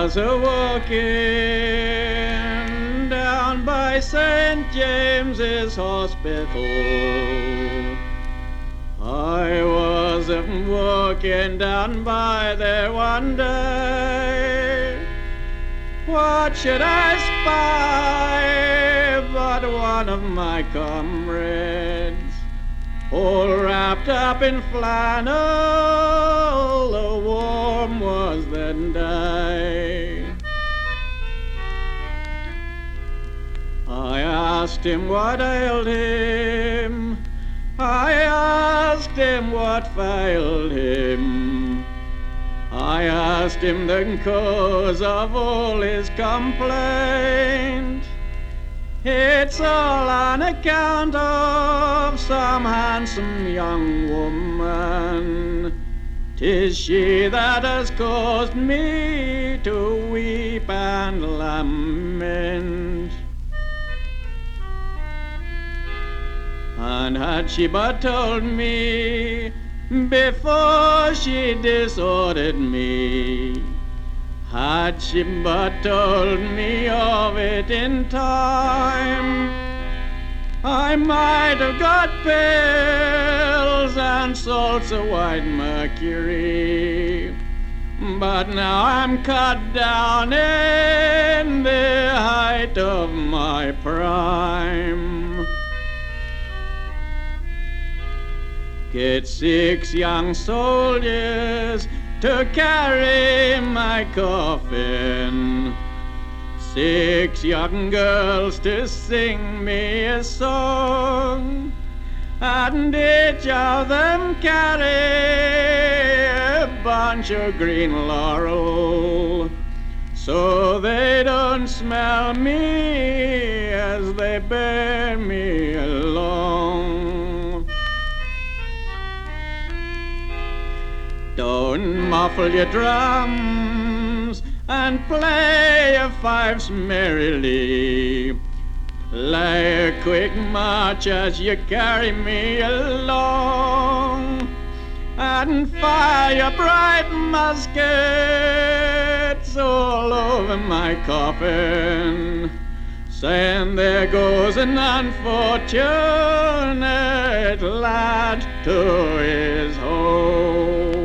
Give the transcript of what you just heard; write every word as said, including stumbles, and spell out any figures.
was a walking down by Saint James's Hospital. I was a walking down by there one day. What should I spy but one of my comrades, all wrapped up in flannel, the warm was that day. I asked him what ailed him, I asked him what failed him, I asked him the cause of all his complaint. It's all on account of some handsome young woman. 'Tis she that has caused me to weep and lament. And had she but told me before she disordered me, had she but told me of it in time, I might have got pills and salts of white mercury. But now I'm cut down in the height of my prime. Get six young soldiers to carry my coffin, six young girls to sing me a song, and each of them carry a bunch of green laurel, so they don't smell me as they bear me along. Don't muffle your drums and play your fifes merrily. Play a quick march as you carry me along, and fire your bright muskets all over my coffin, saying there goes an unfortunate lad to his home.